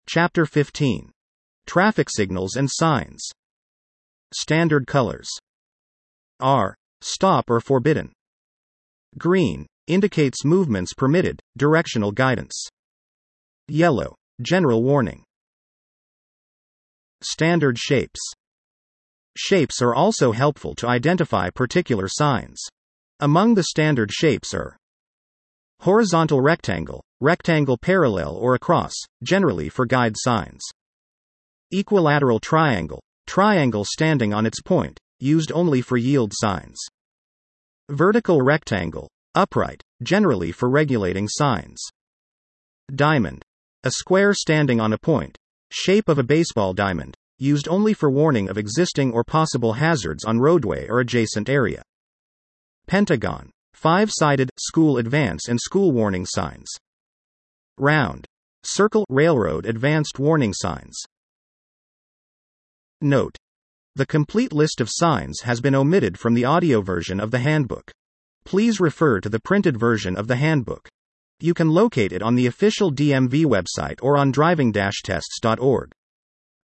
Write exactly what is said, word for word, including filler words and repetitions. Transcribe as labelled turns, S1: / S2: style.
S1: Chapter fifteen. Traffic signals and signs. Standard colors. R. Stop or forbidden. Green indicates movements permitted, directional guidance. Yellow, general warning. Standard shapes. Shapes are also helpful to identify particular signs. Among the standard shapes are horizontal rectangle, rectangle parallel or across, generally for guide signs. Equilateral triangle, triangle standing on its point, used only for yield signs. Vertical rectangle, upright, generally for regulating signs. Diamond, a square standing on a point, shape of a baseball diamond, used only for warning of existing or possible hazards on roadway or adjacent area. Pentagon, five-sided, school advance and school warning signs. Round, circle, railroad advanced warning signs. Note: the complete list of signs has been omitted from the audio version of the handbook. Please refer to the printed version of the handbook. You can locate it on the official D M V website or on driving dash tests dot org.